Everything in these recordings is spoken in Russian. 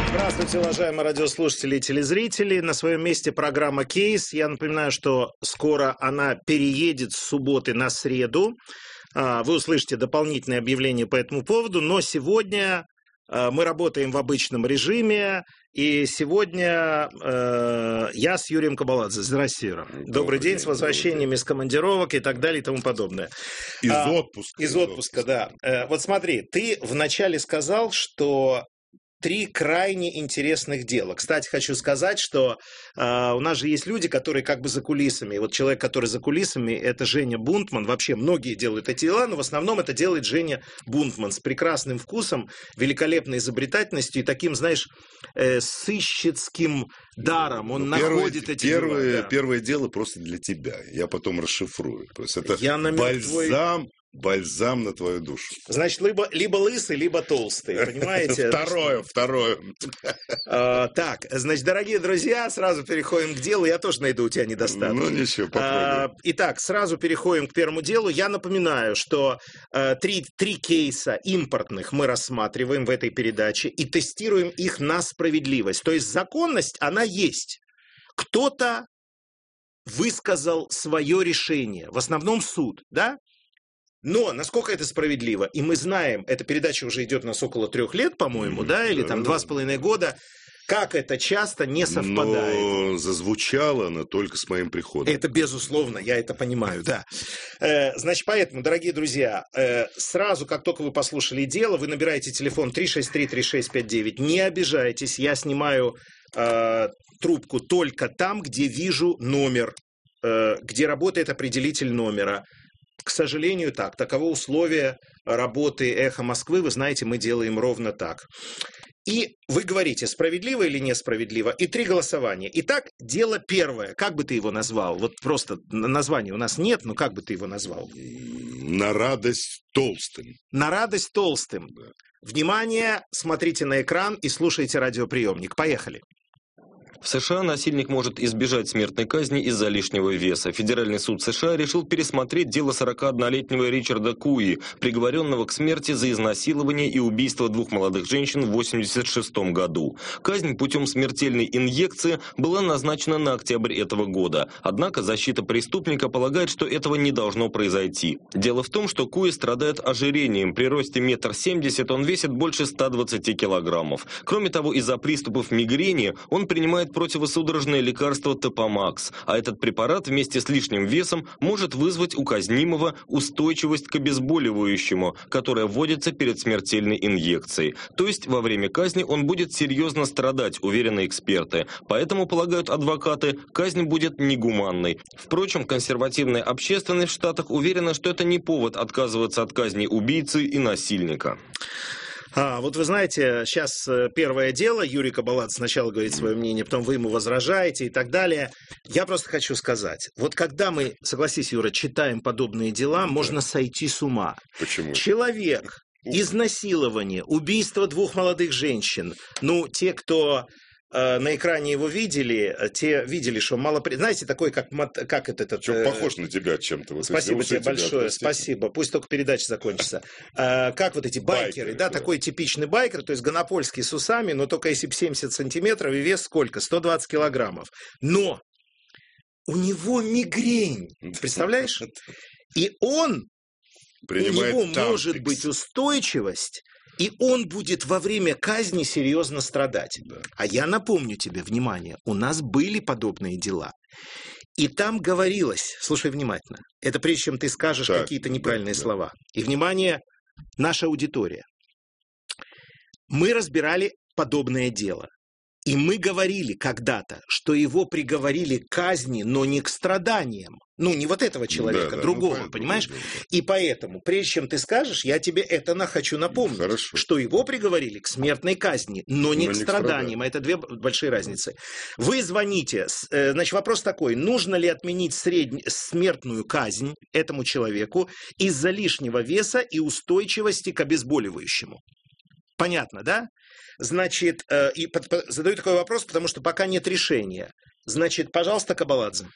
Здравствуйте, уважаемые радиослушатели и телезрители. На своем месте программа «Кейс». Я напоминаю, что скоро она переедет с субботы на среду. Вы услышите дополнительные объявления по этому поводу. Но сегодня мы работаем в обычном режиме. И сегодня я с Юрием Кабаладзе. Здравствуйте, Юра. Добрый день, с возвращением из командировок и так далее и тому подобное. Из отпуска. Из отпуска, да. Вот смотри, ты вначале сказал, что 3 крайне интересных дела. Кстати, хочу сказать, что у нас же есть люди, которые как бы за кулисами. И вот человек, который за кулисами, это Женя Бунтман. Вообще многие делают эти дела, но в основном это делает Женя Бунтман с прекрасным вкусом, великолепной изобретательностью и таким, знаешь, сыщицким даром. Он находит эти дела. Первое дело просто для тебя. Я потом расшифрую. То есть это бальзам на твою душу. Значит, либо лысый, либо толстый, понимаете? Второе. Так, значит, дорогие друзья, сразу переходим к делу. Я тоже найду у тебя недостаток. Ну, ничего, попробуем. Итак, сразу переходим к первому делу. Я напоминаю, что 3 кейса импортных мы рассматриваем в этой передаче и тестируем их на справедливость. То есть законность, она есть. Кто-то высказал свое решение, в основном суд, да? Но насколько это справедливо? И мы знаем, эта передача уже идет у нас около 3 лет, по-моему, да, или там 2,5 года, как это часто не совпадает. Но зазвучало она только с моим приходом. Это безусловно, я это понимаю, да. Значит, поэтому, дорогие друзья, сразу, как только вы послушали дело, вы набираете телефон 363-3659, не обижайтесь, я снимаю трубку только там, где вижу номер, где работает определитель номера. К сожалению, таково условие работы «Эхо Москвы». Вы знаете, мы делаем ровно так. И вы говорите, справедливо или несправедливо. И 3 голосования. Итак, дело первое. Как бы ты его назвал? Вот просто названия у нас нет, но как бы ты его назвал? На радость толстым. На радость толстым. Да. Внимание, смотрите на экран и слушайте радиоприемник. Поехали. В США насильник может избежать смертной казни из-за лишнего веса. Федеральный суд США решил пересмотреть дело 41-летнего Ричарда Куи, приговоренного к смерти за изнасилование и убийство 2 молодых женщин в 1986 году. Казнь путем смертельной инъекции была назначена на октябрь этого года. Однако защита преступника полагает, что этого не должно произойти. Дело в том, что Куи страдает ожирением. При росте 1,70 м он весит больше 120 килограммов. Кроме того, из-за приступов мигрени он принимает противосудорожное лекарство Топамакс, а этот препарат вместе с лишним весом может вызвать у казнимого устойчивость к обезболивающему, которая вводится перед смертельной инъекцией. То есть во время казни он будет серьезно страдать, уверены эксперты. Поэтому, полагают адвокаты, казнь будет негуманной. Впрочем, консервативная общественность в Штатах уверена, что это не повод отказываться от казни убийцы и насильника. Вот вы знаете, сейчас первое дело, Юрий Кабаладзе сначала говорит свое мнение, потом вы ему возражаете и так далее. Я просто хочу сказать, вот когда мы, согласись, Юра, читаем подобные дела, можно сойти с ума. Почему? Человек, изнасилование, убийство 2 молодых женщин, те, кто на экране его видели, те видели, что мало... Знаете, такой, как этот... Похож на тебя чем-то. Вот спасибо тебе большое, спасибо. Пусть только передача закончится. Как вот эти байкеры, да, такой типичный байкер, то есть гонопольский с усами, но только если 70 сантиметров и вес сколько? 120 килограммов. Но у него мигрень, представляешь? И у него может быть устойчивость, и он будет во время казни серьезно страдать. Да. А я напомню тебе, внимание, у нас были подобные дела. И там говорилось, слушай внимательно, это прежде чем ты скажешь какие-то неправильные слова. И, внимание, наша аудитория. Мы разбирали подобное дело. И мы говорили когда-то, что его приговорили к казни, но не к страданиям. Не вот этого человека, другого, понимаешь? И поэтому, прежде чем ты скажешь, я тебе это хочу напомнить. Хорошо. Что его приговорили к смертной казни, но не к страданиям. Это 2 большие разницы. Вы звоните. Значит, вопрос такой. Нужно ли отменить смертную казнь этому человеку из-за лишнего веса и устойчивости к обезболивающему? Понятно, да? Значит, и задаю такой вопрос, потому что пока нет решения. Значит, пожалуйста, Кабаладзе.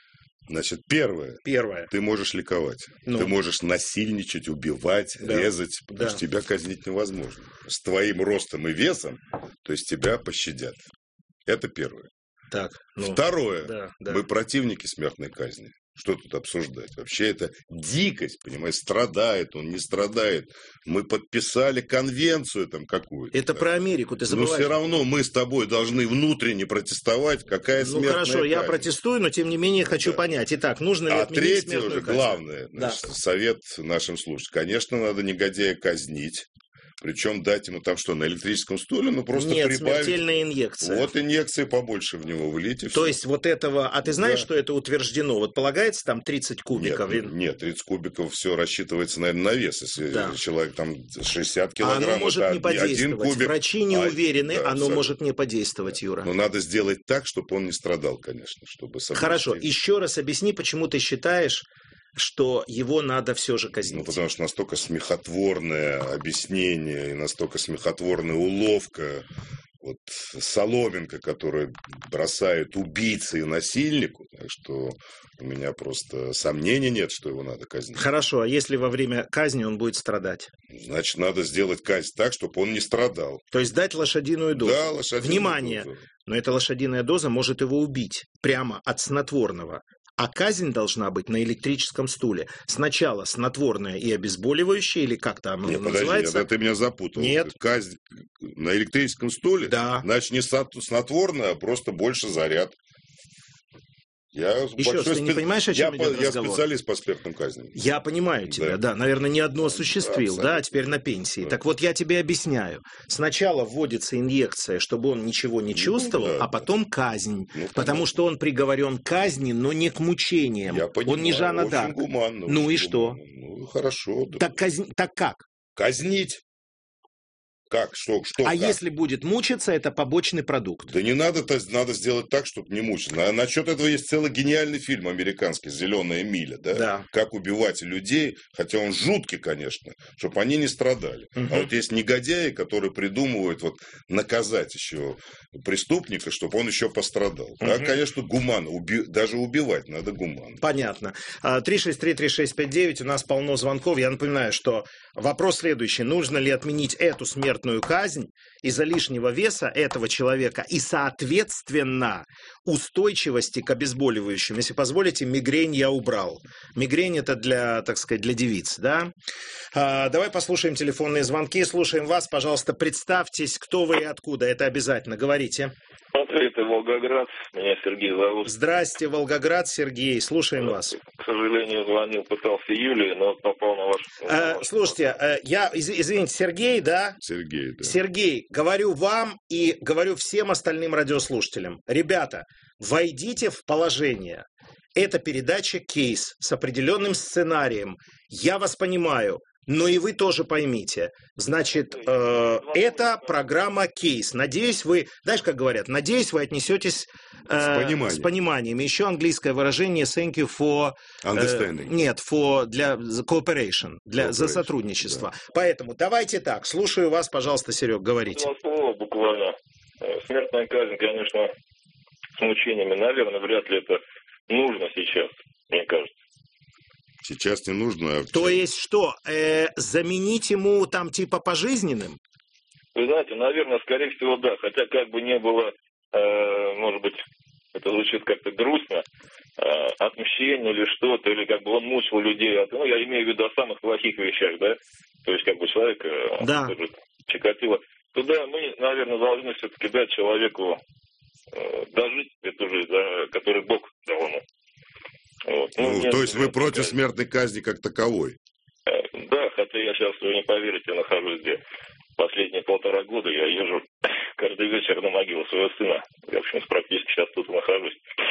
Значит, первое. Ты можешь ликовать. Ты можешь насильничать, убивать, резать, потому что тебя казнить невозможно. С твоим ростом и весом, то есть тебя пощадят. Это первое. Второе. Мы противники смертной казни. Что тут обсуждать? Вообще это дикость, понимаешь, страдает он, не страдает. Мы подписали конвенцию там какую-то. Это про Америку, ты забываешь. Но все равно мы с тобой должны внутренне протестовать, какая смертная казнь. Хорошо, я протестую, но тем не менее хочу понять. Итак, нужно ли отменить смертную казнь? А третье уже главное, значит, совет нашим слушателям. Конечно, надо негодяя казнить. Причем дать ему там что, на электрическом стуле? Ну, просто прибавить. Смертельная инъекция. Вот инъекции побольше в него влить. То есть вот этого... А ты знаешь, что это утверждено? Вот полагается там 30 кубиков? Нет, 30 кубиков все рассчитывается, наверное, на вес. Если человек там 60 килограмм, оно может не подействовать. 1 кубик. Врачи не уверены, оно может не подействовать, Юра. Но надо сделать так, чтобы он не страдал, конечно. Чтобы Хорошо, еще раз объясни, почему ты считаешь, что его надо все же казнить. Ну, потому что настолько смехотворное объяснение и настолько смехотворная уловка, вот соломинка, которую бросает убийце и насильнику, так что у меня просто сомнений нет, что его надо казнить. Хорошо, а если во время казни он будет страдать? Значит, надо сделать казнь так, чтобы он не страдал. То есть дать лошадиную дозу. Да, лошадиную Внимание, дозу. Но эта лошадиная доза может его убить прямо от снотворного. А казнь должна быть на электрическом стуле. Сначала снотворное и обезболивающее, или как там оно называется. Подожди, ты меня запутал. Нет. Казнь на электрическом стуле? Да. Значит, не снотворное, а просто больше заряд. Еще раз, ты не понимаешь, о чем идет разговор? Я специалист по смертным казням. Я понимаю тебя, да. Наверное, не одну осуществил, да, а теперь на пенсии. Да. Так вот, я тебе объясняю. Сначала вводится инъекция, чтобы он ничего не чувствовал, а потом казнь. Потому что он приговорен к казни, но не к мучениям. Я понимаю, он не Жанна д'Арк. Гуманно, ну и что? Ну, хорошо. Да. Так как? Казнить. Как? Что а как? Если будет мучиться, это побочный продукт. Да не надо, надо сделать так, чтобы не мучиться. Насчет этого есть целый гениальный фильм американский «Зеленая миля», да? Как убивать людей, хотя он жуткий, конечно, чтобы они не страдали. А вот есть негодяи, которые придумывают вот наказать еще преступника, чтобы он еще пострадал. Да, конечно, гуманно. Даже убивать надо гуманно. Понятно. 363-3659, у нас полно звонков. Я напоминаю, что вопрос следующий. Нужно ли отменить эту смертную казнь из-за лишнего веса этого человека и, соответственно, устойчивости к обезболивающим? Если позволите, мигрень я убрал. Мигрень – это для, так сказать, для девиц, да? Давай послушаем телефонные звонки. Слушаем вас. Пожалуйста, представьтесь, кто вы и откуда. Это обязательно. Говорите. Это Волгоград. Меня Сергей зовут. Здрасте, Волгоград, Сергей. Слушаем вас. К сожалению, звонил, пытался Юлии, но попал на ваш... Слушайте, извините, Сергей, да? Сергей, да. Сергей, говорю вам и говорю всем остальным радиослушателям. Ребята, войдите в положение. Это передача «Кейс» с определенным сценарием. Я вас понимаю. Но и вы тоже поймите. Значит, это программа «Кейс». Надеюсь, вы, знаешь, как говорят, надеюсь, вы отнесетесь с пониманием. Еще английское выражение «thank you for...» Understanding. Нет, для cooperation, за сотрудничество. Да. Поэтому давайте так, слушаю вас, пожалуйста, Серег, говорите. Два слова буквально. Смертная казнь, конечно, с мучениями, наверное, вряд ли это нужно сейчас, мне кажется. Сейчас не нужно. То есть что, заменить ему там типа пожизненным? Вы знаете, наверное, скорее всего, да. Хотя как бы не было, может быть, это звучит как-то грустно, отмщение или что-то, или как бы он мучил людей. Ну, я имею в виду о самых плохих вещах, да? То есть как бы человек Чикатило. Туда мы, наверное, должны все-таки дать человеку дожить эту жизнь, да, который Бог дал ему. Вот. То есть вы против смертной казни как таковой? Да, хотя я сейчас, вы не поверите, нахожусь где. Последние 1,5 года я езжу каждый вечер на могилу своего сына. Я, в общем, практически сейчас тут нахожусь.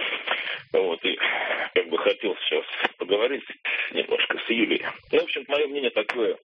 Вот, и как бы хотел сейчас поговорить немножко с Юлией. Ну, в общем, мое мнение такое.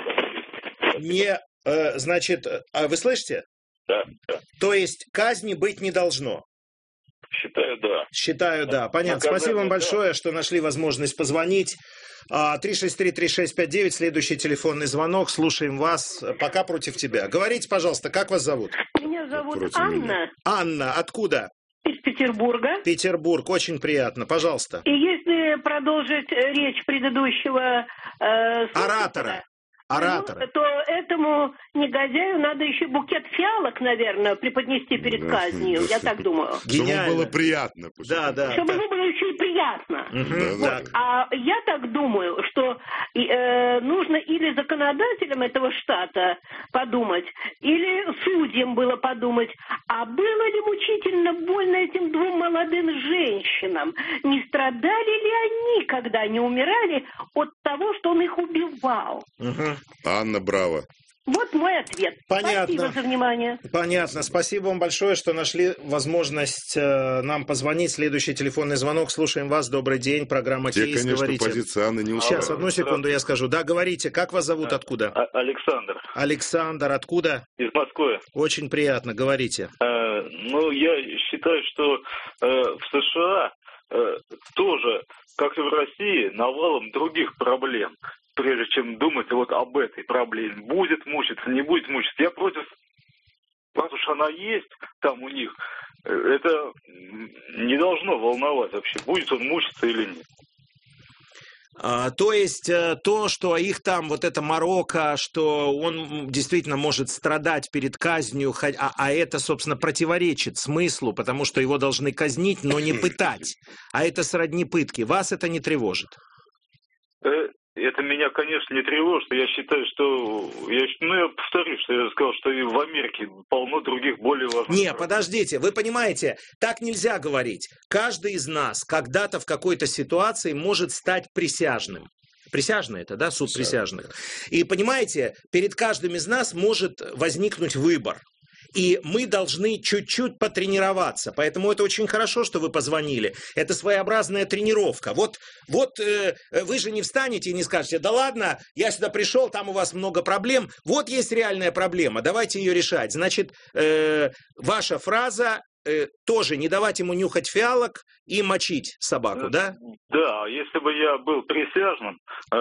Значит, вы слышите? Да. То есть казни быть не должно? Считаю, да. Понятно. Спасибо вам большое, что нашли возможность позвонить. 363-3659, следующий телефонный звонок. Слушаем вас. Пока против тебя. Говорите, пожалуйста, как вас зовут? Меня зовут Анна. Анна, откуда? Из Петербурга. Петербург, очень приятно. Пожалуйста. И если продолжить речь предыдущего оратора, то этому негодяю надо еще букет фиалок, наверное, преподнести перед казнью. Я так думаю. Гениально. Чтобы было приятно. Да. Чтобы ему было еще и приятно. А я так думаю, что нужно или законодателям этого штата подумать, или судьям было подумать, а было ли мучительно больно этим двум молодым женщинам? Не страдали ли они, когда они умирали, от того, что он их убивал? Анна, браво. Вот мой ответ. Понятно. Спасибо за внимание. Понятно. Спасибо вам большое, что нашли возможность нам позвонить. Следующий телефонный звонок. Слушаем вас. Добрый день. Программа «Теис». Конечно, говорите. позиция Анны не ушла. Сейчас, одну секунду, я скажу. Да, говорите. Как вас зовут? Откуда? Александр. Александр. Откуда? Из Москвы. Очень приятно. Говорите. Я считаю, что в США тоже, как и в России, навалом других проблем, прежде чем думать вот об этой проблеме. Будет мучиться, не будет мучиться. Я против, раз уж она есть там у них, это не должно волновать вообще, будет он мучиться или нет. То есть то, что их там, вот это Марокко, что он действительно может страдать перед казнью, а это, собственно, противоречит смыслу, потому что его должны казнить, но не пытать. А это сродни пытки. Вас это не тревожит? Это меня, конечно, не тревожит. Я считаю, что... Я повторюсь, что я сказал, что и в Америке полно других более важных... Не, подождите, вы понимаете, так нельзя говорить. Каждый из нас когда-то в какой-то ситуации может стать присяжным. Присяжные это, да, суд присяжных. И, понимаете, перед каждым из нас может возникнуть выбор. И мы должны чуть-чуть потренироваться. Поэтому это очень хорошо, что вы позвонили. Это своеобразная тренировка. Вот вы же не встанете и не скажете: да ладно, я сюда пришел, там у вас много проблем. Вот есть реальная проблема, давайте ее решать. Значит, ваша фраза тоже не давать ему нюхать фиалок и мочить собаку, да? Да, если бы я был присяжным,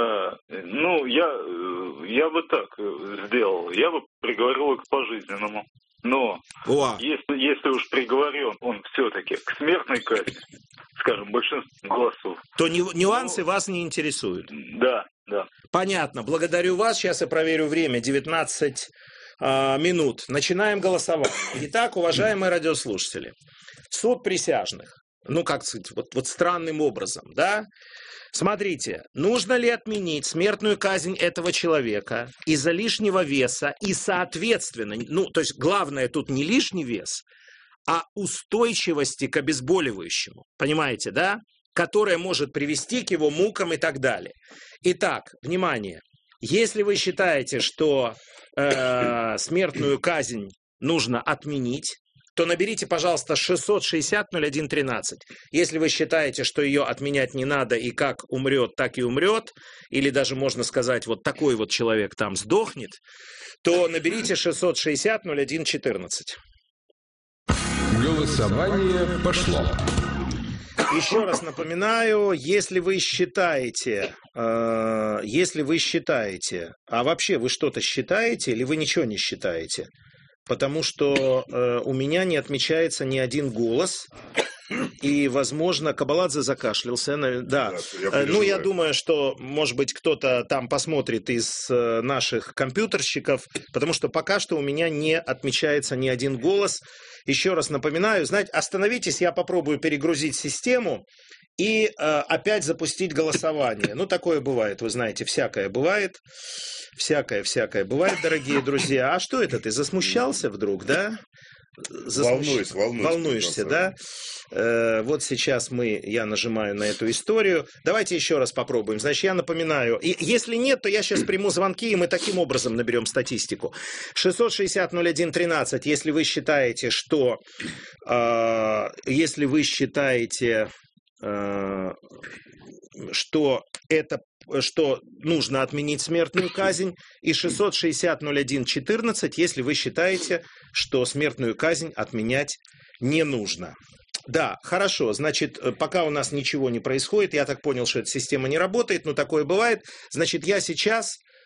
я бы так сделал. Я бы приговорил его к пожизненному. Но если уж приговорен он все-таки к смертной казни, скажем, большинством голосов, то нюансы вас не интересуют. Да. Понятно. Благодарю вас. Сейчас я проверю время. 19 минут. Начинаем голосовать. Итак, уважаемые радиослушатели, суд присяжных. Как сказать, вот странным образом, да? Смотрите, нужно ли отменить смертную казнь этого человека из-за лишнего веса и, соответственно, то есть главное тут не лишний вес, а устойчивости к обезболивающему, понимаете, да? Которая может привести к его мукам и так далее. Итак, внимание, если вы считаете, что смертную казнь нужно отменить, то наберите, пожалуйста, 660-01-13. Если вы считаете, что ее отменять не надо, и как умрет, так и умрет, или даже можно сказать, вот такой вот человек там сдохнет, то наберите 660-01-14. Голосование пошло. Еще раз напоминаю, если вы считаете, а вообще вы что-то считаете или вы ничего не считаете? Потому что у меня не отмечается ни один голос, и, возможно, Кабаладзе закашлялся. Да. Я думаю, что, может быть, кто-то там посмотрит из наших компьютерщиков, потому что пока что у меня не отмечается ни один голос. Еще раз напоминаю, остановитесь, я попробую перегрузить систему и опять запустить голосование. Такое бывает, вы знаете, всякое бывает. Всякое бывает, дорогие друзья. А что это ты, засмущался вдруг, да? Волнуешься, да? Вот сейчас я нажимаю на эту историю. Давайте еще раз попробуем. Значит, я напоминаю. И если нет, то я сейчас приму звонки, и мы таким образом наберем статистику. 660-01-13, если вы считаете, что... что нужно отменить смертную казнь, и 660-01-14, если вы считаете, что смертную казнь отменять не нужно. Да, хорошо, значит, пока у нас ничего не происходит, я так понял, что эта система не работает, но такое бывает, значит, я сейчас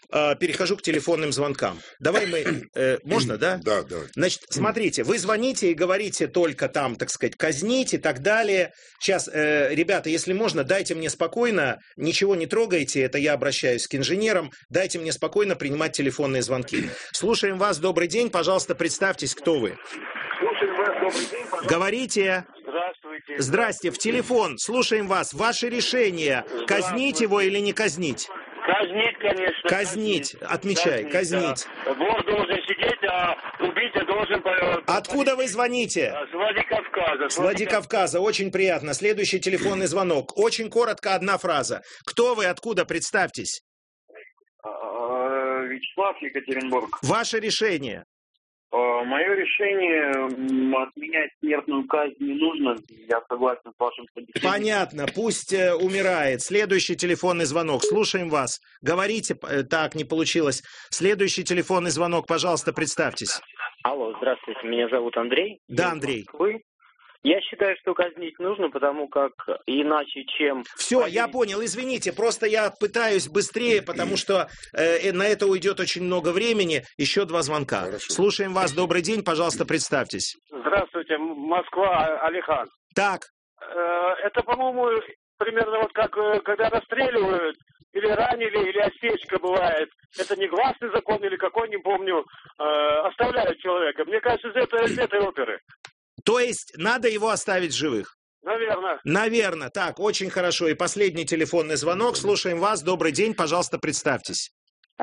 перехожу к телефонным звонкам. Давай мы... Можно, да? Да, давай. Значит, смотрите, вы звоните и говорите только там, так сказать, казнить и так далее. Сейчас, ребята, если можно, дайте мне спокойно, ничего не трогайте, это я обращаюсь к инженерам, дайте мне спокойно принимать телефонные звонки. Слушаем вас, добрый день, пожалуйста, представьтесь, кто вы. Слушаем вас, добрый день, пожалуйста. Говорите. Здравствуйте. Здрасте, в телефон, слушаем вас. Ваше решение, казнить его или не казнить? Казнить, конечно. Казнить, отмечай, казнить. Да. Вор должен сидеть, а убийца должен... Откуда вы звоните? С Владикавказа. С Владикавказа, очень приятно. Следующий телефонный звонок. Очень коротко, одна фраза. Кто вы, откуда, представьтесь? Вячеслав, Екатеринбург. Ваше решение? Мое решение отменять смертную казнь не нужно. Я согласен с вашим собеседником. Понятно, пусть умирает. Следующий телефонный звонок. Слушаем вас. Говорите, так, не получилось. Следующий телефонный звонок, пожалуйста, представьтесь. Алло, здравствуйте, меня зовут Андрей. Да, Андрей. Я считаю, что казнить нужно, потому как иначе чем... Все, я понял, извините, просто я пытаюсь быстрее, потому что на это уйдет очень много времени. Еще 2 звонка. Хорошо. Слушаем вас, добрый день, пожалуйста, представьтесь. Здравствуйте, Москва, Алихан. Так. Это, по-моему, примерно вот как когда расстреливают, или ранили, или осечка бывает. Это негласный закон или какой, не помню, оставляют человека. Мне кажется, из этой оперы. То есть надо его оставить живых? Наверное. Наверное. Так, очень хорошо. И последний телефонный звонок. Слушаем вас. Добрый день. Пожалуйста, представьтесь.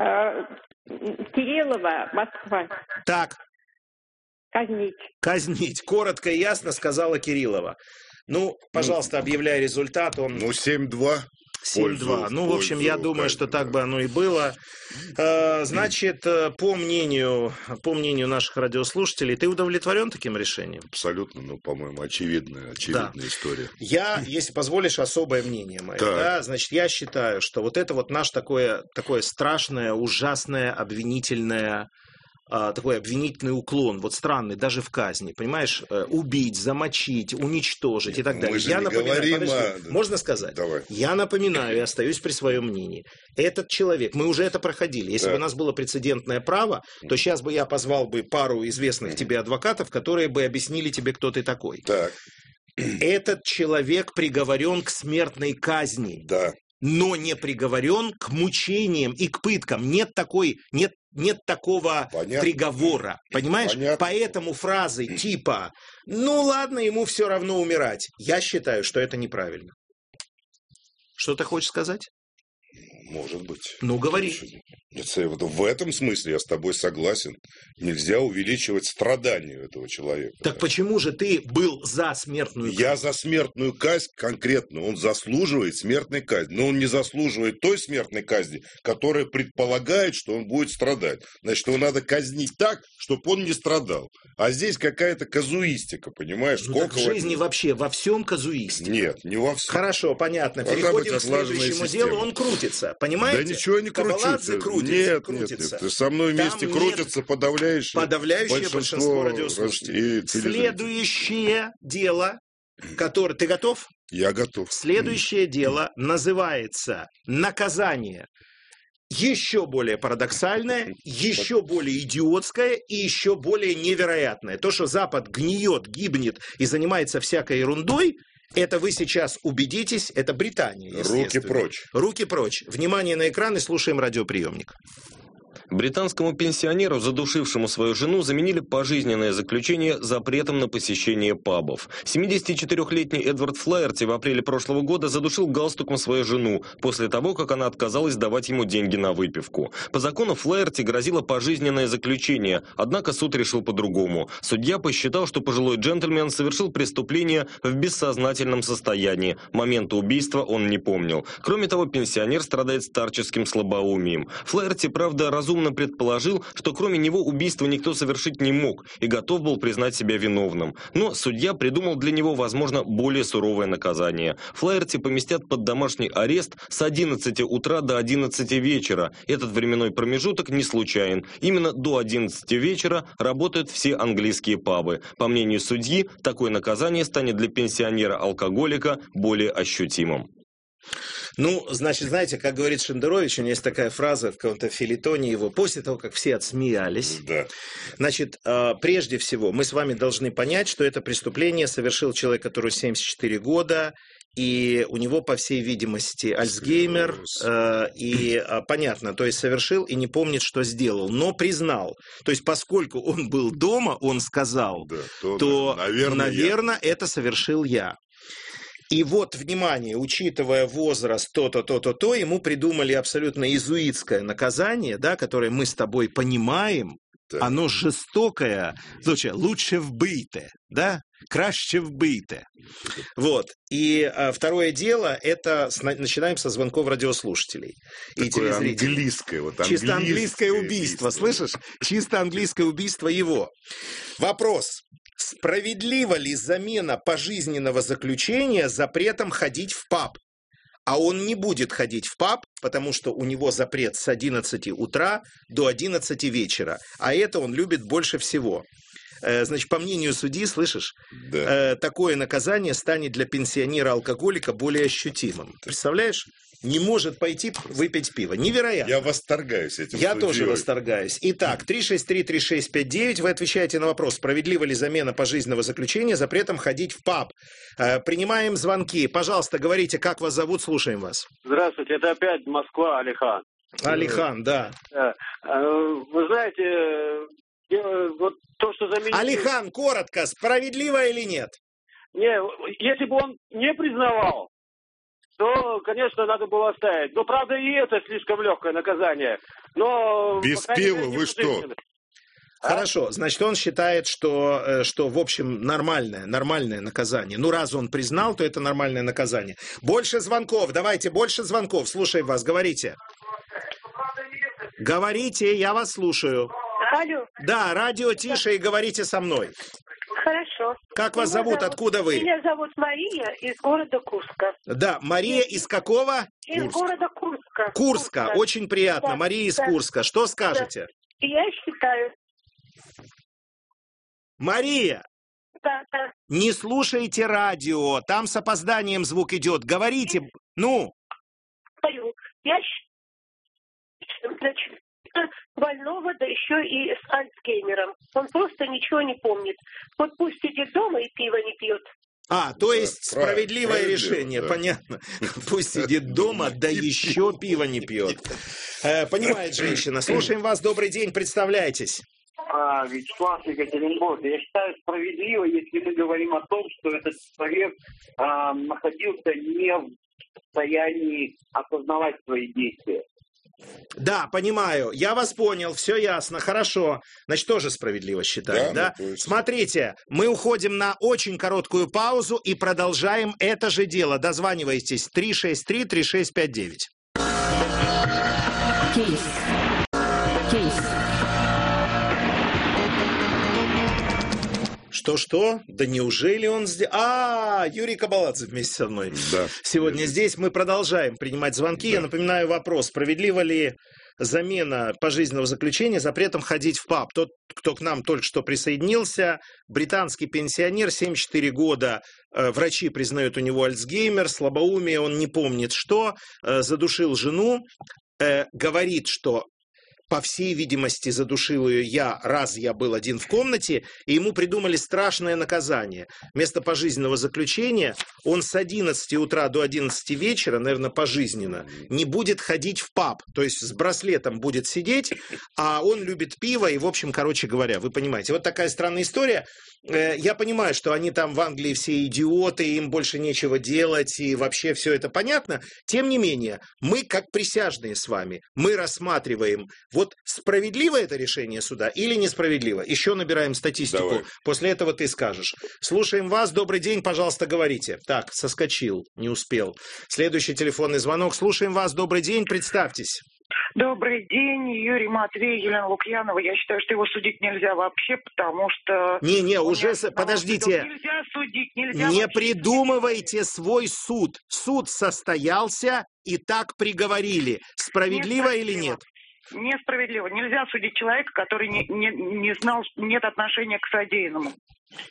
Кириллова, Москва. Так. Казнить. Казнить. Коротко и ясно сказала Кириллова. Ну, пожалуйста, объявляй результат. Он... 7-2. 7-2. Ну, в общем, я думаю, что так бы оно и было. Значит, по мнению наших радиослушателей, ты удовлетворен таким решением? Абсолютно, по-моему, очевидная история. Я, если позволишь, особое мнение мое. Да? Значит, я считаю, что вот это вот наш такое страшное, ужасное, обвинительное... такой обвинительный уклон, вот странный, даже в казни, понимаешь, убить, замочить, уничтожить и так далее. Мы же говорим можно сказать? Давай. Я напоминаю и остаюсь при своем мнении. Этот человек, мы уже это проходили. Если бы у нас было прецедентное право, то сейчас бы я позвал бы пару известных тебе адвокатов, которые бы объяснили тебе, кто ты такой. Так. Этот человек приговорен к смертной казни. Да. Но не приговорен к мучениям и к пыткам. Нет такого приговора. Понимаешь? Понятно. Поэтому фразы типа «ну ладно, ему все равно умирать», я считаю, что это неправильно. Что ты хочешь сказать? Может быть. Ну, говори. В этом смысле я с тобой согласен. Нельзя увеличивать страдания этого человека. Так почему же ты был за смертную казнь? Я за смертную казнь конкретно. Он заслуживает смертной казни. Но он не заслуживает той смертной казни, которая предполагает, что он будет страдать. Значит, его надо казнить так, чтобы он не страдал. А здесь какая-то казуистика, понимаешь? Ну, так в жизни вообще во всем казуистика. Нет, не во всем. Хорошо, понятно. Переходим к следующему делу. Он крутится. Понимаете? Да ничего не крутится. Нет. Ты со мной вместе крутится подавляющее большинство радиослушателей. Следующее дело, которое... Ты готов? Я готов. Следующее дело называется «Наказание». Еще более парадоксальное, еще более идиотское и еще более невероятное. То, что Запад гниет, гибнет и занимается всякой ерундой, это вы сейчас убедитесь, это Британия, естественно. Руки прочь. Руки прочь. Внимание на экран и слушаем радиоприемник. Британскому пенсионеру, задушившему свою жену, заменили пожизненное заключение запретом на посещение пабов. 74-летний Эдвард Флаерти в апреле прошлого года задушил галстуком свою жену после того, как она отказалась давать ему деньги на выпивку. По закону Флаерти грозило пожизненное заключение, однако суд решил по-другому. Судья посчитал, что пожилой джентльмен совершил преступление в бессознательном состоянии. Момента убийства он не помнил. Кроме того, пенсионер страдает старческим слабоумием. Флаерти, правда, разумно предположил, что кроме него убийство никто совершить не мог и готов был признать себя виновным. Но судья придумал для него, возможно, более суровое наказание. Флаерти поместят под домашний арест с 11 утра до 11 вечера. Этот временной промежуток не случайен. Именно до 11 вечера работают все английские пабы. По мнению судьи, такое наказание станет для пенсионера-алкоголика более ощутимым. Ну, значит, знаете, как говорит Шендерович, у него есть такая фраза в каком-то фельетоне его, после того, как все отсмеялись. Да. Значит, прежде всего, мы с вами должны понять, что это преступление совершил человек, который 74 года, и у него, по всей видимости, Альцгеймер, и понятно, то есть совершил и не помнит, что сделал, но признал. То есть поскольку он был дома, он сказал, да, то, наверное, это совершил я. И вот, внимание, учитывая возраст то-то, то-то, ему придумали абсолютно иезуитское наказание, да, которое мы с тобой понимаем, да. Оно жестокое, лучше вбите, да, краще вбите. Вот. И второе дело, это начинаем со звонков радиослушателей и телезрителей. Английское, чисто английское убийство, слышишь? Чисто английское убийство его. Вопрос. Справедлива ли замена пожизненного заключения запретом ходить в паб? А он не будет ходить в паб, потому что у него запрет с 11 утра до 11 вечера. А это он любит больше всего. Значит, по мнению судьи, слышишь, да. Такое наказание станет для пенсионера-алкоголика более ощутимым. Представляешь? Не может пойти выпить пиво. Невероятно. Я восторгаюсь этим. Я тоже восторгаюсь. Итак, 363-3659. Вы отвечаете на вопрос, справедлива ли замена пожизненного заключения запретом ходить в паб. Принимаем звонки. Пожалуйста, говорите, как вас зовут, слушаем вас. Здравствуйте, это опять Москва, Алихан. Алихан, да. Вы знаете, вот то, что заменили... Алихан, коротко, справедливо или нет? Не, если бы он не признавал, то, конечно, надо было оставить. Но, правда, и это слишком легкое наказание. Но без пива вы что? Хорошо, значит, он считает, что в общем, нормальное наказание. Ну, раз он признал, то это нормальное наказание. Больше звонков, давайте, больше звонков. Слушаем вас, говорите. Говорите, я вас слушаю. Алло. Да, радио тише и говорите со мной. Хорошо. Как вас зовут? Откуда вы? Меня зовут Мария из города Курска. Да, Мария из какого? Из города Курска. Курска, очень приятно. Да, Мария из Курска. Что скажете? Да. Я считаю. Мария! Да. Не слушайте радио, там с опозданием звук идет. Говорите, ну. Я считаю, больного, да еще и с Альцгеймером. Он просто ничего не помнит. Вот пусть сидит дома и пиво не пьет. То есть справедливое решение, да. Понятно. Пусть сидит дома, да еще пиво не пьет. Понимает женщина. Слушаем вас, добрый день, представляйтесь. Вячеслав, Екатеринбург. Я считаю справедливо, если мы говорим о том, что этот человек находился не в состоянии осознавать свои действия. Да, понимаю. Я вас понял, все ясно, хорошо. Значит, тоже справедливо считаю, да? Смотрите, мы уходим на очень короткую паузу и продолжаем это же дело. Дозванивайтесь 363-3659. Кейс. Что? Да неужели он здесь? Юрий Кабаладзе вместе со мной. Да. Сегодня здесь мы продолжаем принимать звонки. Да. Я напоминаю вопрос, справедлива ли замена пожизненного заключения запретом ходить в паб? Тот, кто к нам только что присоединился, британский пенсионер, 74 года, врачи признают у него Альцгеймер, слабоумие, он не помнит что, задушил жену, говорит, что по всей видимости, задушил ее я был один в комнате, и ему придумали страшное наказание. Вместо пожизненного заключения он с 11 утра до 11 вечера, наверное, пожизненно, не будет ходить в паб. То есть с браслетом будет сидеть, а он любит пиво, и, в общем, короче говоря, вы понимаете. Вот такая странная история. Я понимаю, что они там в Англии все идиоты, им больше нечего делать, и вообще все это понятно. Тем не менее, мы, как присяжные с вами, мы рассматриваем, вот справедливо это решение суда или несправедливо. Еще набираем статистику. Давай. После этого ты скажешь. Слушаем вас. Добрый день, пожалуйста, говорите. Так, соскочил, не успел. Следующий телефонный звонок. Слушаем вас. Добрый день, представьтесь. Добрый день, Юрий Матвей, Елена Лукьянова. Я считаю, что его судить нельзя вообще, потому что... уже... Подождите. Нельзя судить, нельзя... Не придумывайте свой суд. Суд состоялся, и так приговорили. Справедливо или нет? Несправедливо. Нельзя судить человека, который не знал, нет отношения к содеянному.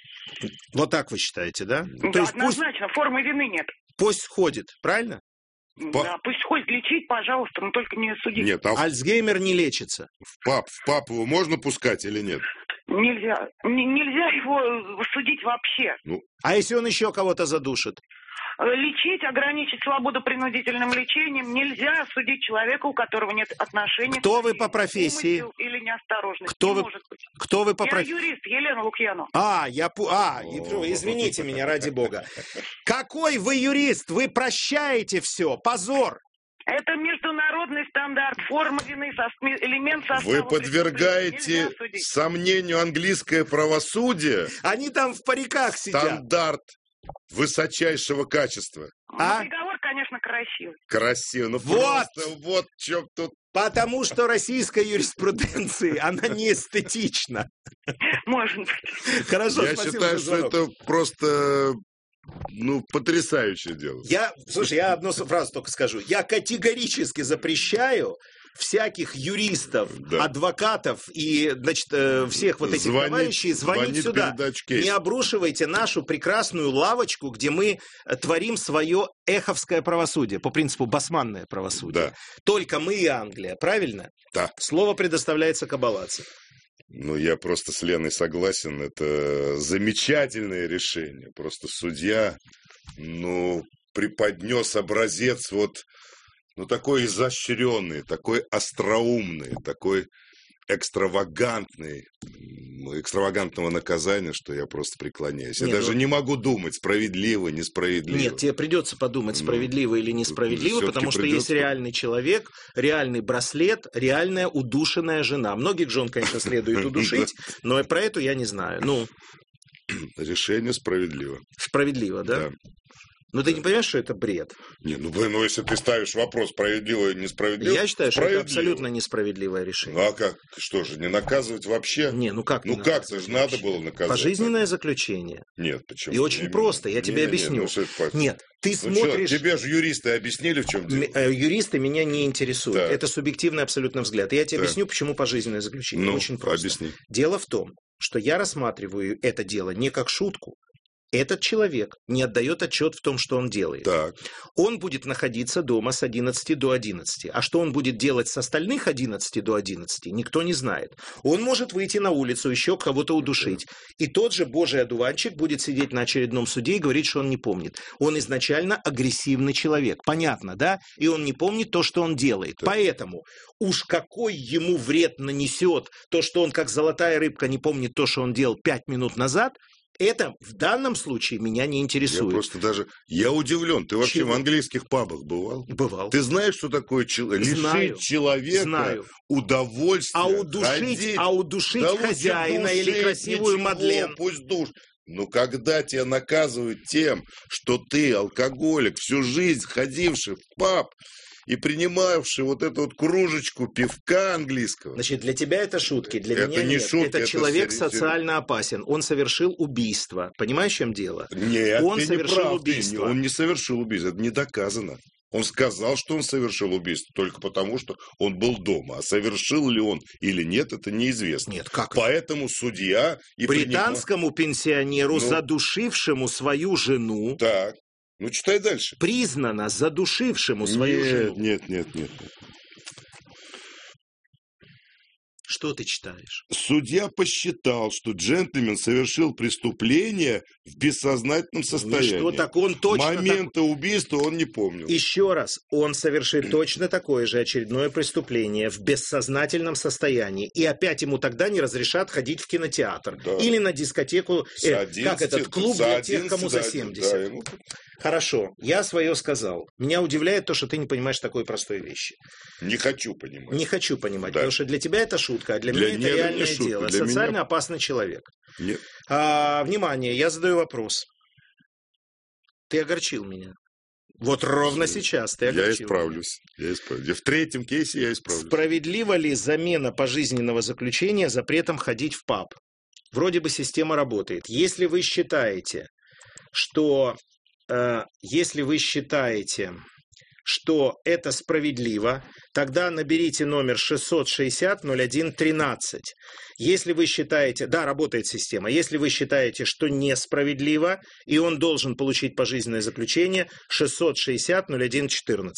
Вот так вы считаете, да? Да, то есть однозначно, формы вины нет. Пусть сходит, правильно? Да, пусть ходит лечить, пожалуйста, но только не судить. Нет, Альцгеймер не лечится. В пап его можно пускать или нет? Нельзя. Нельзя его судить вообще. А если он еще кого-то задушит? Лечить, ограничить свободу принудительным лечением нельзя судить человека, у которого нет отношений. Кто вы по профессии? Или неосторожность. Кто вы по профессии? Я юрист, Елена Лукьянова. Извините меня, ради бога. Какой вы юрист? Вы прощаете все. Позор. Это международный стандарт, форма вины, элемент состава. Вы подвергаете сомнению английское правосудие? Они там в париках сидят. Стандарт высочайшего качества. Приговор, конечно, красивый. Красиво. Вот в чем тут. Потому что российская юриспруденция, она не эстетична. Может быть. Хорошо, я считаю, что это просто... потрясающее дело. Слушай, я одну фразу только скажу. Я категорически запрещаю всяких юристов, адвокатов и, всех вот этих товарищей звонить сюда. Не обрушивайте нашу прекрасную лавочку, где мы творим свое эховское правосудие, по принципу басманное правосудие. Да. Только мы и Англия, правильно? Да. Слово предоставляется Кабаладзе. Я просто с Леной согласен. Это замечательное решение. Просто судья, преподнес образец такой изощренный, такой остроумный, такой экстравагантного наказания, что я просто преклоняюсь. Я даже не могу думать, справедливо, несправедливо. Нет, тебе придется подумать, справедливо или несправедливо, потому что есть реальный человек, реальный браслет, реальная удушенная жена. Многих жен, конечно, следует удушить, но про эту я не знаю. Решение справедливо. Справедливо, да? Но ты не понимаешь, что это бред? Если ты ставишь вопрос, справедливо или несправедливо... Я считаю, что это абсолютно несправедливое решение. А как? Что же, не наказывать вообще? Как-то же надо было наказать. Пожизненное заключение. Нет, почему? И очень просто, я тебе объясню. Нет, ты смотришь... Тебе же юристы объяснили, в чем дело? Юристы меня не интересуют. Это субъективный абсолютно взгляд. И я тебе объясню, почему пожизненное заключение. Очень просто. Объясни. Дело в том, что я рассматриваю это дело не как шутку. Этот человек не отдает отчет в том, что он делает. Так. Он будет находиться дома с 11 до 11. А что он будет делать с остальных 11 до 11, никто не знает. Он может выйти на улицу, еще кого-то удушить. И тот же божий одуванчик будет сидеть на очередном суде и говорить, что он не помнит. Он изначально агрессивный человек. Понятно, да? И он не помнит то, что он делает. Так. Поэтому уж какой ему вред нанесет то, что он как золотая рыбка не помнит то, что он делал 5 минут назад, это в данном случае меня не интересует. Я удивлен. Ты вообще в английских пабах бывал? Бывал. Ты знаешь, что такое лишить человека удовольствия? А удушить хозяина или красивую Мадлен? Пусть душ. Когда тебя наказывают тем, что ты алкоголик, всю жизнь ходивший в паб, и принимавший эту кружечку пивка английского. Значит, для тебя это шутки, для меня не нет. Шутки, это человек социально опасен. Он совершил убийство. Понимаешь, в чем дело? Нет, он совершил убийство. Он не совершил убийство, это не доказано. Он сказал, что он совершил убийство только потому, что он был дома. А совершил ли он или нет, это неизвестно. Нет, как? Поэтому судья... Британскому пенсионеру, задушившему свою жену... Так. Читай дальше. Признано задушившему свою жену. Нет. Что ты читаешь? Судья посчитал, что джентльмен совершил преступление в бессознательном состоянии. Момента убийства он не помнил. Еще раз, он совершит точно такое же очередное преступление в бессознательном состоянии. И опять ему тогда не разрешат ходить в кинотеатр. Да. Или на дискотеку, клуб для тех, кому за 70. Хорошо, я свое сказал. Меня удивляет то, что ты не понимаешь такой простой вещи. Не хочу понимать. Не хочу понимать, потому что для тебя это шутка, а для меня это реальное дело. Социально опасный человек. Нет. Внимание, я задаю вопрос. Ты огорчил меня. Вот ровно сейчас ты огорчил. Я исправлюсь. В третьем кейсе я исправлюсь. Справедлива ли замена пожизненного заключения запретом ходить в паб? Вроде бы система работает. Если вы считаете, что что это справедливо, тогда наберите номер 660-01-13. Если вы считаете, да, работает система, если вы считаете, что несправедливо, и он должен получить пожизненное заключение, 660-01-14.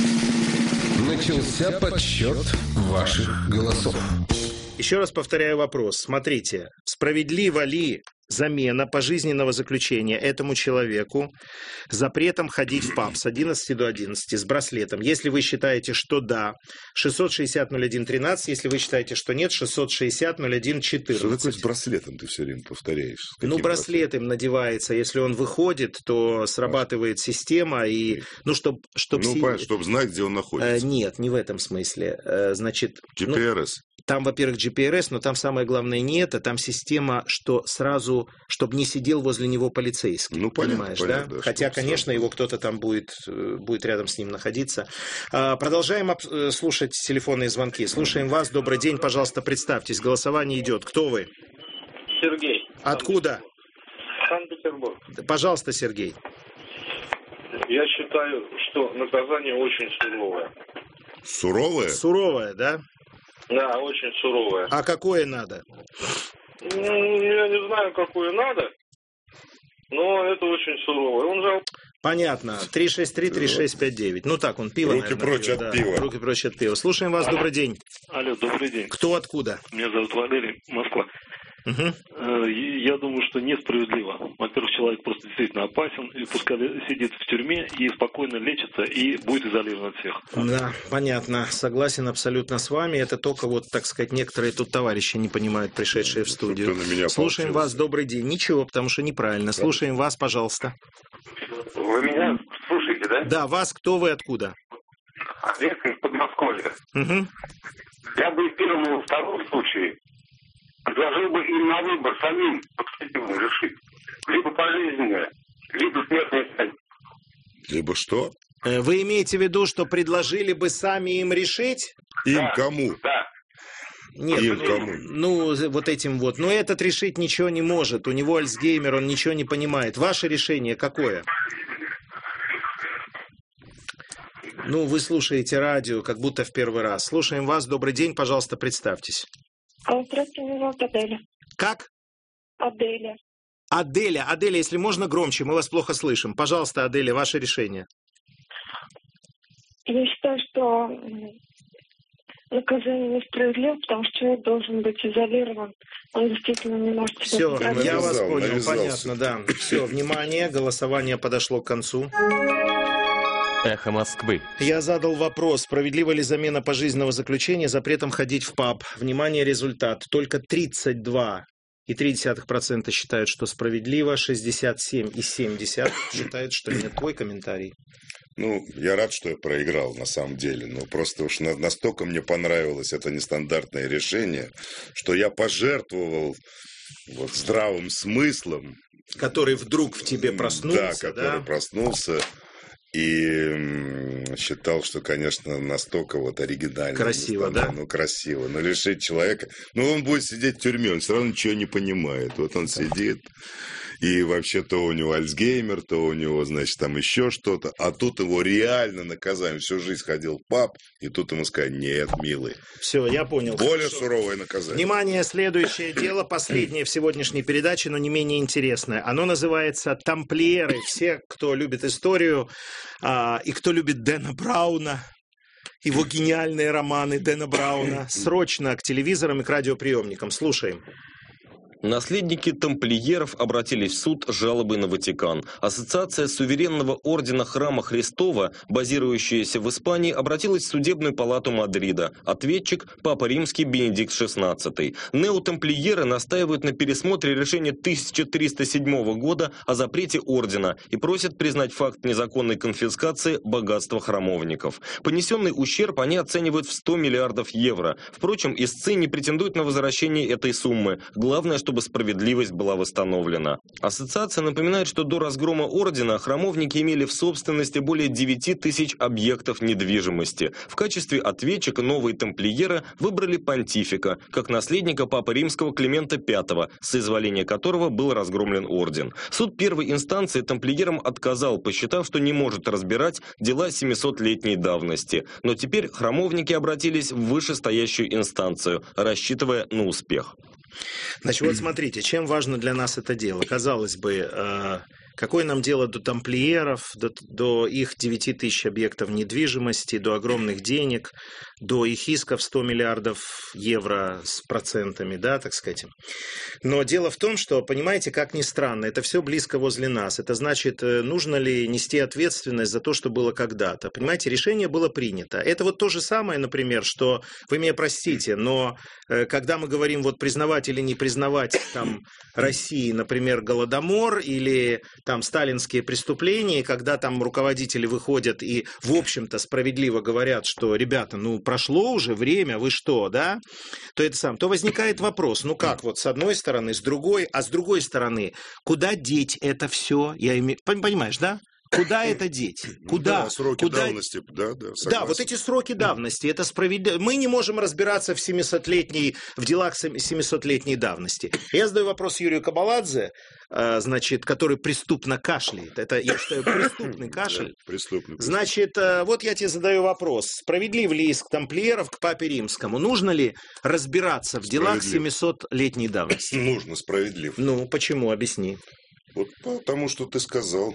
Начался подсчет ваших голосов. Еще раз повторяю вопрос. Смотрите, справедлива ли замена пожизненного заключения этому человеку запретом ходить в паб с 11 до 11 с браслетом? Если вы считаете, что да, 660-01-13, если вы считаете, что нет, 660-01-14. Что такое с браслетом, ты все время повторяешь? Ну, браслет им надевается, если он выходит, то срабатывает система, и, чтобы знать, где он находится. Нет, не в этом смысле. Значит, GPRS. Там, во-первых, GPRS, но там самое главное не это, там система, что сразу, чтобы не сидел возле него полицейский. Ну, понимаешь, понятно, да? Хотя, конечно, его кто-то там будет рядом с ним находиться. Продолжаем слушать телефонные звонки. Слушаем вас. Добрый день. Пожалуйста, представьтесь. Голосование идет. Кто вы? Сергей. Откуда? Санкт-Петербург. Пожалуйста, Сергей. Я считаю, что наказание очень суровое. Суровое? Суровое, да? Да, очень суровое. А какое надо? Я не знаю, какое надо, но это очень суровое. Он же... Понятно. 363-3659. Ну так, он пиво, Руки прочь от пива. Руки прочь от пива. Слушаем вас. Добрый день. Алло, добрый день. Кто, откуда? Меня зовут Валерий, Москва. Угу. Я думаю, что несправедливо. Во-первых, человек просто действительно опасен, и пускай сидит в тюрьме и спокойно лечится, и будет изолирован от всех. Да, понятно. Согласен абсолютно с вами. Это только вот, так сказать, некоторые тут товарищи не понимают, пришедшие в студию. Слушаем вас. Добрый день. Ничего, потому что неправильно. Слушаем вас, пожалуйста. Вы меня слушаете, да? Да, вас. Кто вы, откуда? Олег из Подмосковья. Угу. Я бы в первом и втором случае предложил бы им на выбор самим решить. Либо пожизненное, либо смертная казнь. Либо что? Вы имеете в виду, что предложили бы сами им решить? Им да, кому? Да. Нет, вот этим вот. Но этот решить ничего не может. У него Альцгеймер, он ничего не понимает. Ваше решение какое? Вы слушаете радио, как будто в первый раз. Слушаем вас. Добрый день, пожалуйста, представьтесь. Здравствуйте, меня зовут Аделя. Как? Аделя. Аделя, если можно громче, мы вас плохо слышим. Пожалуйста, Аделя, ваше решение. Я считаю, что наказание несправедливо, потому что человек должен быть изолирован. Он действительно не может себя... Все, я вас понял, понятно, да. Все, внимание, голосование подошло к концу. Эхо Москвы. Я задал вопрос, справедлива ли замена пожизненного заключения запретом ходить в паб. Внимание, результат. Только 32,3% считают, что справедливо, 67,7% считают, что нет. Твой комментарий. Я рад, что я проиграл на самом деле, но просто уж настолько мне понравилось это нестандартное решение, что я пожертвовал здравым смыслом. Который вдруг в тебе проснулся, да? Который проснулся. И считал, что, конечно, настолько оригинально. Красиво, да? Красиво. Но лишить человека... он будет сидеть в тюрьме, он все равно ничего не понимает. Вот он сидит, и вообще то у него Альцгеймер, то у него, там еще что-то. А тут его реально наказание. Всю жизнь ходил в паб, и тут ему сказали: нет, милый. Все, я понял. Более суровое наказание. Внимание, следующее дело, последнее в сегодняшней передаче, но не менее интересное. Оно называется «Тамплиеры». Все, кто любит историю, и кто любит Дэна Брауна, его гениальные романы Дэна Брауна, срочно к телевизорам и к радиоприемникам. Слушаем. Наследники тамплиеров обратились в суд с жалобой на Ватикан. Ассоциация суверенного ордена Храма Христова, базирующаяся в Испании, обратилась в судебную палату Мадрида. Ответчик – Папа Римский Бенедикт XVI. Неотамплиеры настаивают на пересмотре решения 1307 года о запрете ордена и просят признать факт незаконной конфискации богатства храмовников. Понесенный ущерб они оценивают в 100 миллиардов евро. Впрочем, истцы не претендуют на возвращение этой суммы. Главное, чтобы чтобы справедливость была восстановлена. Ассоциация напоминает, что до разгрома ордена храмовники имели в собственности более 9 тысяч объектов недвижимости. В качестве ответчика новые тамплиеры выбрали понтифика, как наследника папы римского Климента V, с соизволения которого был разгромлен орден. Суд первой инстанции тамплиерам отказал, посчитав, что не может разбирать дела 700-летней давности. Но теперь храмовники обратились в вышестоящую инстанцию, рассчитывая на успех. Значит, вот смотрите, чем важно для нас это дело? Казалось бы, какое нам дело до тамплиеров, до их 9 тысяч объектов недвижимости, до огромных денег, до их исков 100 миллиардов евро с процентами, да, так сказать. Но дело в том, что, понимаете, как ни странно, это все близко возле нас. Это значит, нужно ли нести ответственность за то, что было когда-то. Понимаете, решение было принято. Это вот то же самое, например, что, вы меня простите, но когда мы говорим вот признавать или не признавать там России, например, Голодомор или там сталинские преступления, когда там руководители выходят и, в общем-то, справедливо говорят, что, ребята, ну, прошло уже время, вы что, да? То возникает вопрос, ну как, вот с одной стороны, с другой, а с другой стороны, куда деть это все? Понимаешь, да? Куда это деть? Куда? Да, сроки давности, да, да, вот эти сроки давности, это справедливо. Мы не можем разбираться в делах 700-летней давности. Я задаю вопрос Юрию Кабаладзе, значит, который преступно кашляет. Это, я считаю, преступный кашель. Преступный. Значит, вот я тебе задаю вопрос. Справедлив ли иск тамплиеров к папе римскому? Нужно ли разбираться в делах 700-летней давности? Нужно, справедлив. Ну, почему? Объясни. Вот потому, что ты сказал.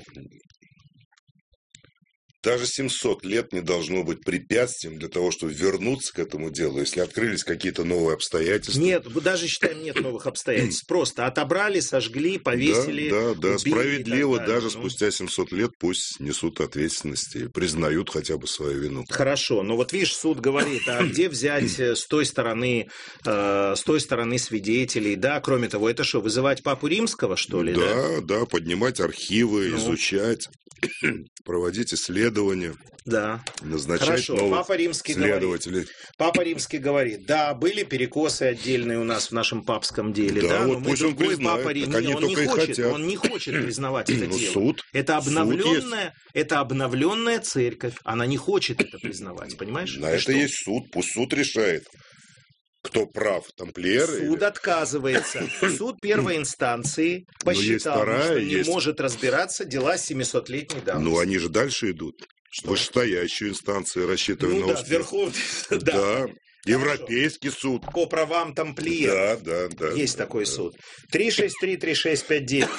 Даже 700 лет не должно быть препятствием для того, чтобы вернуться к этому делу, если открылись какие-то новые обстоятельства. Нет, даже считаем, нет новых обстоятельств. Просто отобрали, сожгли, повесили. Да, убили, справедливо, даже спустя 700 лет пусть несут ответственность и признают хотя бы свою вину. Хорошо, но вот видишь, суд говорит, а где взять с той стороны свидетелей, да, кроме того, это что, вызывать папу римского, что ли? Да, поднимать архивы, изучать, проводить исследования. Да. Назначать новых следователей. Папа Римский говорит, да, были перекосы отдельные у нас в нашем папском деле, да, вот но мы другой Папа Римский, он не хочет признавать это дело. Суд. Это обновленная церковь, она не хочет это признавать, понимаешь? На это есть суд, пусть суд решает. Кто прав, тамплиеры? Суд отказывается. Суд первой инстанции посчитал, что не может разбираться дела 700-летней давности. Ну, они же дальше идут. Вышестоящую инстанцию рассчитывают на успех. Верховный. Да. Европейский суд. По правам тамплиеров. Да. Есть такой суд. 363-3659.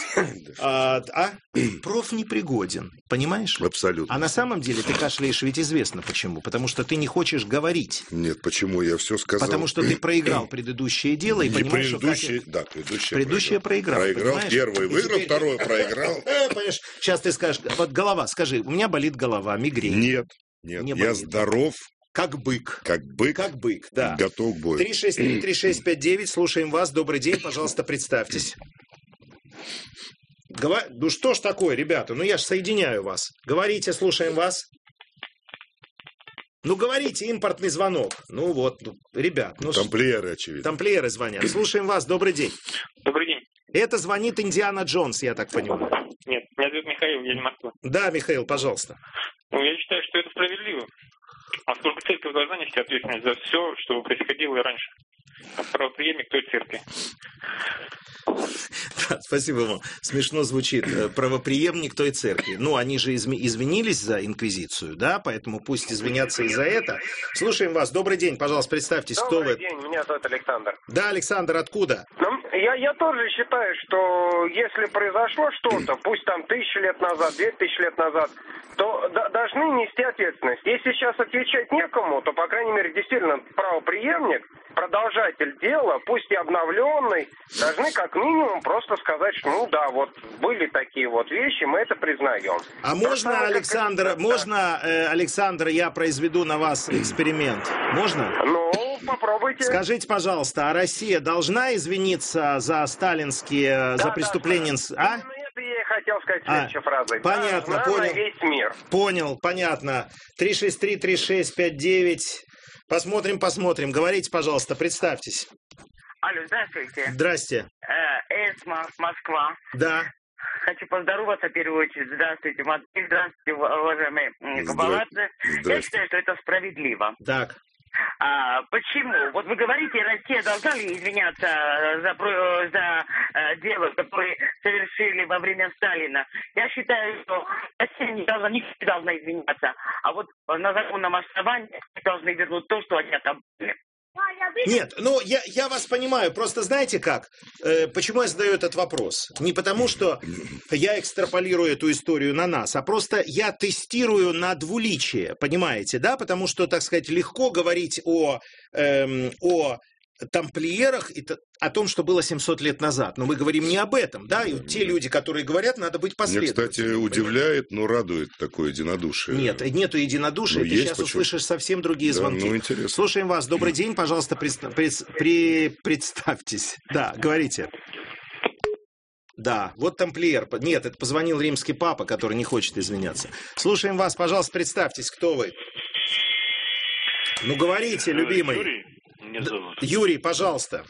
Проф непригоден. Понимаешь? Абсолютно. А на самом деле ты кашляешь, ведь известно почему. Потому что ты не хочешь говорить. Нет, почему? Я все сказал. Потому что ты проиграл предыдущее дело и понимаешь, что... Предыдущее проиграл. Проиграл первый, выиграл, второй проиграл. Понимаешь, сейчас ты скажешь, вот голова, скажи, у меня болит голова, мигрень. Нет, я здоров. Как бык. Как бык, да. Готов к бою. 363-3659, слушаем вас. Добрый день, пожалуйста, представьтесь. Ну что ж такое, ребята, ну я ж соединяю вас. Говорите, слушаем вас. Ну говорите, импортный звонок. Ну вот, ребят. Тамплиеры, очевидно. Тамплиеры звонят. Слушаем вас, добрый день. Добрый день. Это звонит Индиана Джонс, я так понимаю. Нет, меня зовут Михаил, я не Москва. Да, Михаил, пожалуйста. Ну, я считаю, что это справедливо. Поскольку церковь должна нести ответственность за все, что происходило и раньше. Правопреемник той церкви. Да, спасибо вам. Смешно звучит. Правопреемник той церкви. Ну, они же извинились за инквизицию, да? Поэтому пусть извинятся и за это. Слушаем вас. Добрый день. Пожалуйста, представьтесь, кто вы. Добрый день. Меня зовут Александр. Да, Александр, откуда? Я тоже считаю, что если произошло что-то, пусть там 1000 лет назад, 2000 лет назад, то должны нести ответственность. Если сейчас отвечать некому, то, по крайней мере, действительно правопреемник, продолжатель дела, пусть и обновленный, должны как минимум просто сказать, что ну да, вот были такие вот вещи, мы это признаем. А можно, Александр, я произведу на вас эксперимент? Можно? Ну, попробуйте. Скажите, пожалуйста, а Россия должна извиниться за сталинские, за преступления? Да. Это я и хотел сказать следующей фразой. Понятно, понял. На весь мир. Понял, понятно. 363-3659. Посмотрим. Говорите, пожалуйста, представьтесь. Алло, здравствуйте. Здрасте. Эсма, Москва. Да. Хочу поздороваться в первую очередь. Здравствуйте, Матвей. Здравствуйте, уважаемые кабаладзе. Я считаю, что это справедливо. Так. Почему? Вот вы говорите, Россия должна ли извиняться за дело, которое совершили во время Сталина? Я считаю, что Россия не должна извиняться. А вот на законном основании должны вернуть то, что они отобрали. Нет, ну я вас понимаю, просто знаете как? Почему я задаю этот вопрос? Не потому, что я экстраполирую эту историю на нас, а просто я тестирую на двуличие, понимаете, да? Потому что, так сказать, легко говорить о тамплиерах и о том, что было 700 лет назад. Но мы говорим не об этом, да? И те люди, которые говорят, надо быть последовательными. Меня, кстати, удивляет, но радует такое единодушие. Нет, нету единодушия. Ты сейчас услышишь совсем другие звонки. Ну, интересно. Слушаем вас. Добрый день. Пожалуйста, представьтесь. Да, говорите. Да, вот тамплиер. Нет, это позвонил римский папа, который не хочет извиняться. Слушаем вас. Пожалуйста, представьтесь, кто вы. Ну, говорите, любимый. Юрий. Меня зовут. Юрий, пожалуйста.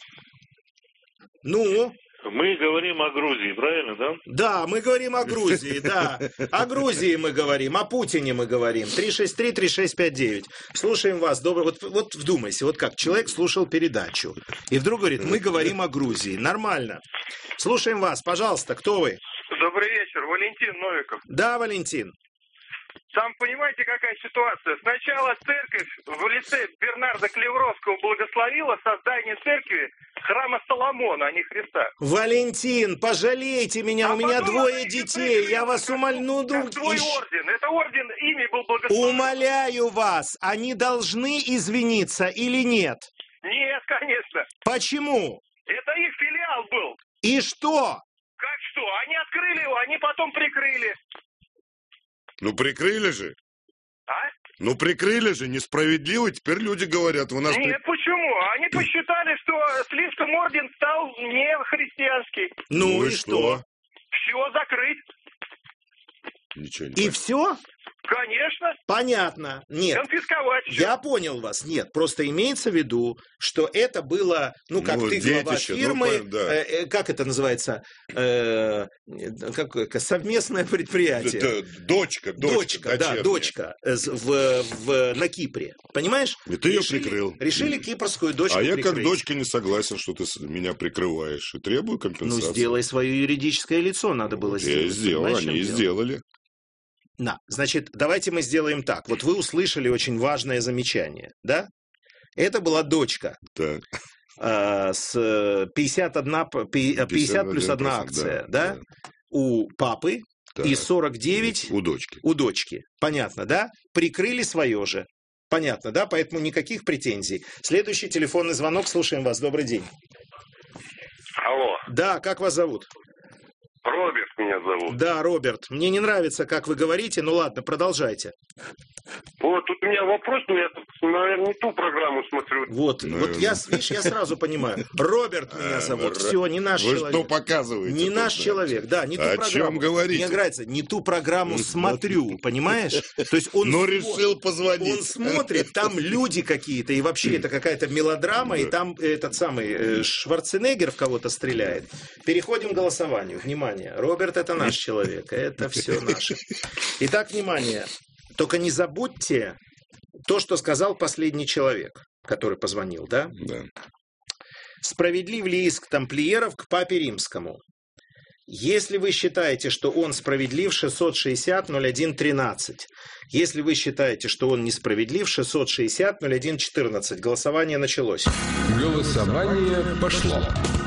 Ну? Мы говорим о Грузии, правильно, да? Да, мы говорим о Грузии, да. О Грузии мы говорим, о Путине мы говорим. 363-3659. Слушаем вас. Вот вдумайся, вот как человек слушал передачу. И вдруг говорит, мы говорим о Грузии. Нормально. Слушаем вас, пожалуйста, кто вы? Добрый вечер, Валентин Новиков. Да, Валентин. Там понимаете, какая ситуация? Сначала церковь в лице Бернарда Клевровского благословила создание церкви храма Соломона, а не Христа. Валентин, пожалейте меня, у меня двое детей, я вас умоляю. Твой орден, это орден, ими был благословен. Умоляю вас, они должны извиниться или нет? Нет, конечно. Почему? Это их филиал был. И что? Как что? Они открыли его, они потом прикрыли. Ну, прикрыли же. А? Ну, прикрыли же, несправедливо. Теперь люди говорят, вы нас... Нет, почему? Они посчитали, что слишком орден стал не христианский. Ну и что? Все, закрыть. Ничего не И все? Конечно. Понятно. Нет. Конфисковать все. Я понял вас. Нет, просто имеется в виду, что это было, ну, как ты глава фирмы, как это называется, совместное предприятие. Дочка, на Кипре. Понимаешь? И ты ее прикрыл. Решили кипрскую дочку прикрыть. А я как дочка не согласен, что ты меня прикрываешь. И требую компенсации. Ну, сделай свое юридическое лицо, надо было сделать. Я сделал, они и сделали. Да, значит, давайте мы сделаем так. Вот вы услышали очень важное замечание, да? Это была дочка. Так. С 50 плюс 1 акция, да? У папы так. И 49 у дочки. У дочки. Понятно, да? Прикрыли свое же. Понятно, да? Поэтому никаких претензий. Следующий телефонный звонок. Слушаем вас. Добрый день. Алло. Да, как вас зовут? Роберт меня зовут. Да, Роберт. Мне не нравится, как вы говорите, ну ладно, продолжайте. Вот, тут у меня вопрос, но я, наверное, не ту программу смотрю. Вот я, видишь, я сразу понимаю. Роберт меня зовут. Все, не наш человек. Вы что показываете? Не наш человек, да, не ту программу. О чем говорите? Мне нравится, не ту программу смотрю, понимаешь? То есть он... Но решил позвонить. Он смотрит, там люди какие-то, и вообще это какая-то мелодрама, и там этот самый Шварценеггер в кого-то стреляет. Переходим к голосованию. Внимание, Роберт это наш человек, это все наше. Итак, внимание. Только не забудьте то, что сказал последний человек, который позвонил, да? Да. Справедлив ли иск тамплиеров к папе римскому? Если вы считаете, что он справедлив, 660-01-13. Если вы считаете, что он несправедлив, 660-01-14. Голосование началось. Голосование пошло.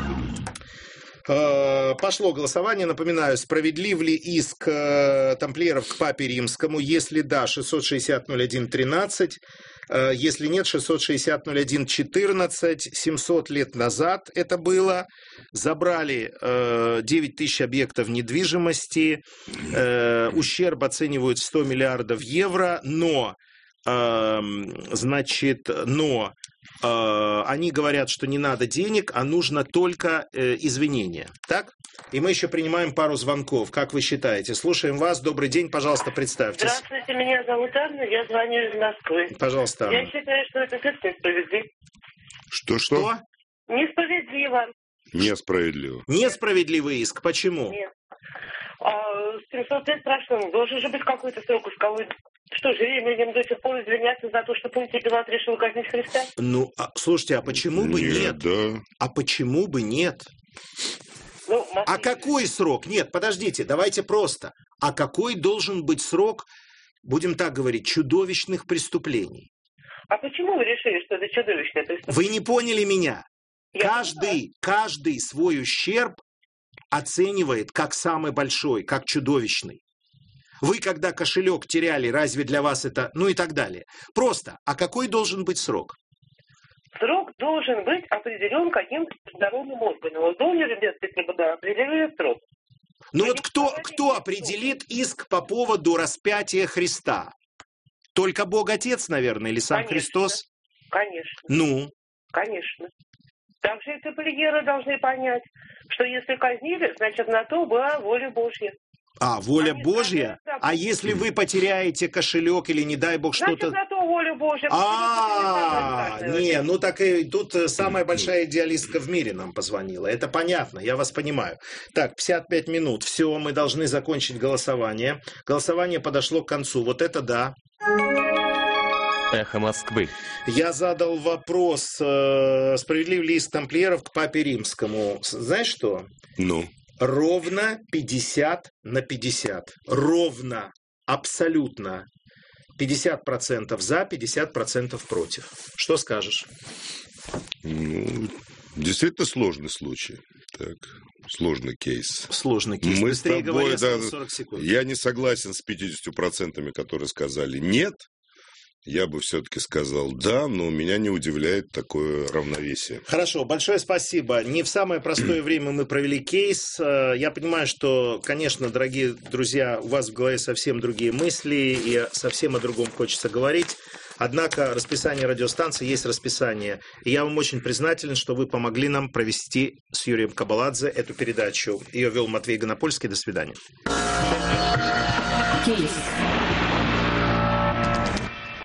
Пошло голосование. Напоминаю, справедлив ли иск тамплиеров к папе римскому? Если да, 660-01-13. Если нет, 660-01-14. 700 лет назад это было. Забрали 9 тысяч объектов недвижимости. Ущерб оценивают в 100 миллиардов евро. Но они говорят, что не надо денег, а нужно только извинения. Так? И мы еще принимаем пару звонков. Как вы считаете? Слушаем вас. Добрый день, пожалуйста, представьтесь. Здравствуйте, меня зовут Анна, я звоню из Москвы. Пожалуйста, Анна. Я считаю, что это как-то справедливо. Что? Несправедливо. Несправедливо. Несправедливый иск. Почему? Нет. 700 лет прошло. Должен же быть какой-то срок исковой. Что же, временем до сих пор извиняться за то, что Понтий Пилат решил казнить Христа? Ну, слушайте, а почему бы нет? Да. А почему бы нет? Ну, а какой срок? Нет, подождите, давайте просто. А какой должен быть срок, будем так говорить, чудовищных преступлений? А почему вы решили, что это чудовищное преступление? Вы не поняли меня. Каждый свой ущерб оценивает как самый большой, как чудовищный. Вы, когда кошелек теряли, разве для вас это... Ну и так далее. Просто, а какой должен быть срок? Срок должен быть определен каким-то здоровым органом. Вот должен определен срок. Ну вот кто определит иск по поводу распятия Христа? Только Бог Отец, наверное, или сам Христос? Конечно. Ну? Конечно. Также и тамплиеры должны понять, что если казнили, значит на то была воля Божья. А, воля Божья? А если вы потеряете кошелек или, не дай Бог, что-то... Значит, на то воля Божья. Не, ну так и тут самая большая идеалистка в мире нам позвонила. Это понятно, я вас понимаю. Так, 55 минут. Все, мы должны закончить голосование. Голосование подошло к концу. Вот это да. Эхо Москвы. Я задал вопрос, справедлив ли иск тамплиеров к Папе Римскому. Знаешь что? Ну? Ровно 50/50. Ровно, абсолютно. 50% за, 50% против. Что скажешь? Ну, действительно сложный случай. Так, сложный кейс. Сложный кейс. Мы с тобой, говоря, 40 секунд. Я не согласен с 50%, которые сказали нет. Я бы все-таки сказал да, но меня не удивляет такое равновесие. Хорошо, большое спасибо. Не в самое простое время мы провели кейс. Я понимаю, что, конечно, дорогие друзья, у вас в голове совсем другие мысли, и совсем о другом хочется говорить. Однако расписание радиостанции есть расписание. И я вам очень признателен, что вы помогли нам провести с Юрием Кабаладзе эту передачу. Ее вел Матвей Гонопольский. До свидания. Кейс.